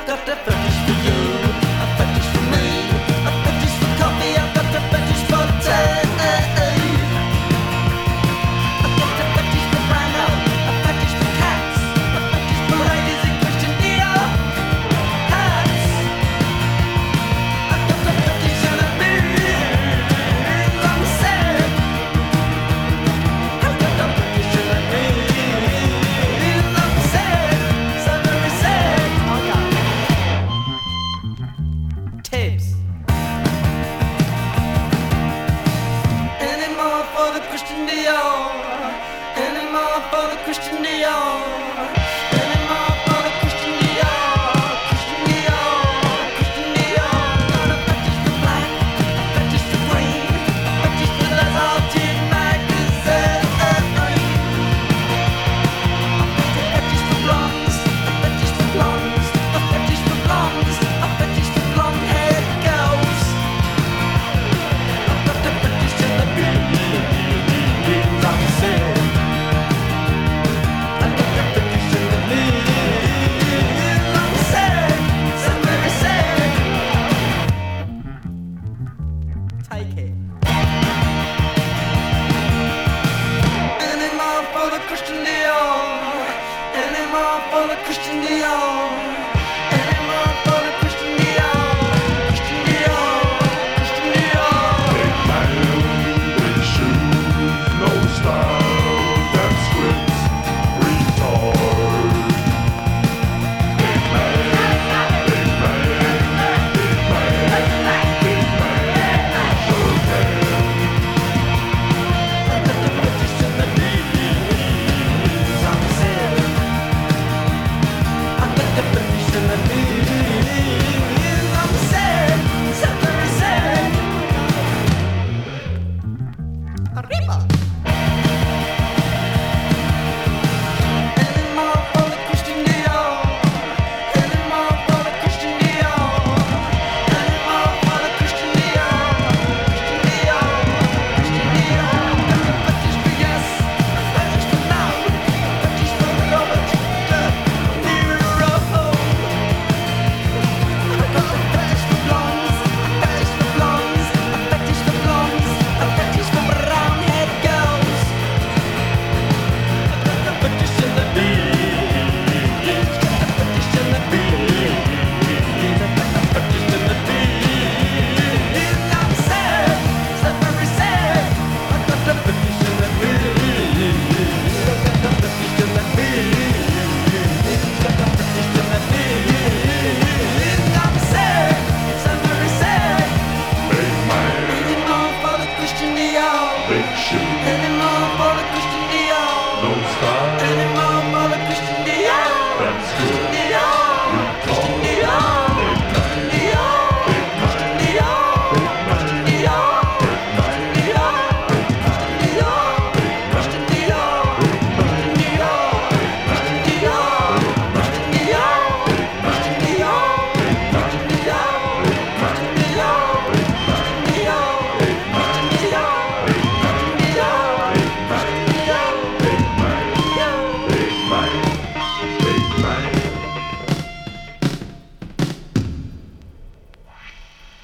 got a fetish for you, a fetish for me, a fetish for coffee, I've got a fetish for tea. I've got a fetish for Brando, a fetish for cats, a fetish for ladies in Christian Dior hats. I've got a fetish and a means I'm sick. I've got a fetish and a means I'm sick, so very sick. Tips. Any more for the Christian Dior? Any more for the Christian Dior? Any more for the Christian Dior? Christian Dior, Christian Dior. Got a fetish for black, a fetish for green, a fetish for Les Argentine magazine. I've got a fetish for blondes, a fetish for blondes, a fetish for blondes, a fetish for blonde-haired girls. I've got a fetish and a means I'm sick. I've got a fetish and a means I'm sick, so very sick. Take it. Any more for the Christian Dior? Any more for the Christian Dior?